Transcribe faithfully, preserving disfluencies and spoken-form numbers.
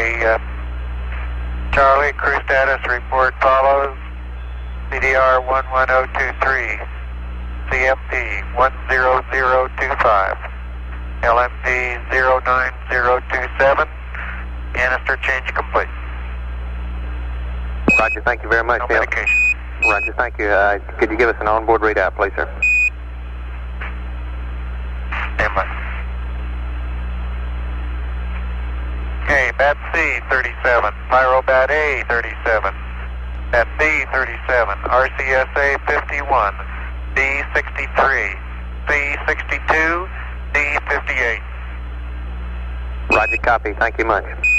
Okay, uh, Charlie, crew status report follows. C D R one one zero two three, C M P one zero zero two five, L M P zero nine zero two seven, canister change complete. Roger, thank you very much. No Neil. medication. Roger, thank you. Uh, could you give us an onboard readout, please, sir? Stand by. Okay, Bat C thirty-seven, Pyrobat A thirty-seven, Bat B thirty-seven, R C S A fifty-one, D sixty-three, C sixty-two, D fifty-eight. Roger, copy. Thank you much.